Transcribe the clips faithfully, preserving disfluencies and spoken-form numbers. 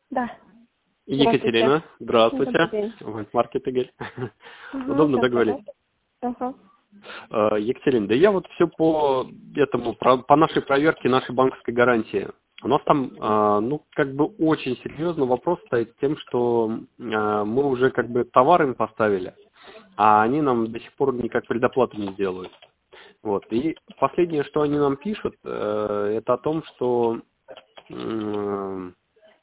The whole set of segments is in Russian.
Да. Екатерина, здравствуйте. Здравствуйте. Маркет Игорь. Ага, Удобно так, договорить. ага. Э, Екатерина, да я вот все по этому, про- по нашей проверке нашей банковской гарантии. У нас там, э, ну, как бы очень серьезный вопрос стоит с тем, что э, мы уже как бы товар им поставили, а они нам до сих пор никак предоплату не делают. Вот. И последнее, что они нам пишут, э, это о том, что э,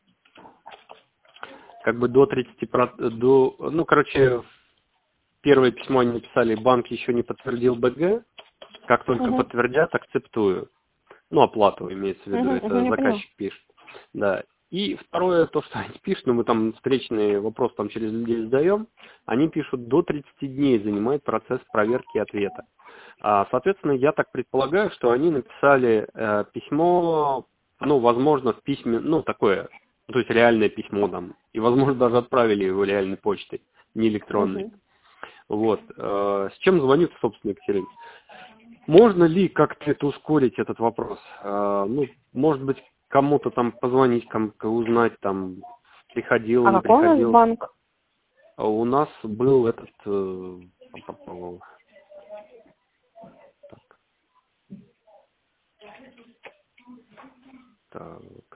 как бы до тридцати процентов, до, ну, короче, первое письмо они написали, банк еще не подтвердил БГ, как только Угу. подтвердят, акцептую. Ну, оплату имеется в виду, Угу, угу, это я поняла. заказчик пишет. Да. И второе, то, что они пишут, ну, мы там встречный вопрос там через людей задаем, они пишут, до тридцати дней занимает процесс проверки и ответа. А, соответственно, я так предполагаю, что они написали э, письмо, ну, возможно, в письме, ну, такое, то есть реальное письмо там, и, возможно, даже отправили его реальной почтой, не электронной. Угу. Вот. Э, с чем звоню, собственно, Екатерина? Можно ли как-то это ускорить, этот вопрос? Э, ну, может быть, кому-то там позвонить, кому-то узнать, там, приходил, А не какой у нас приходил. банк? А у нас был этот... э, так, так,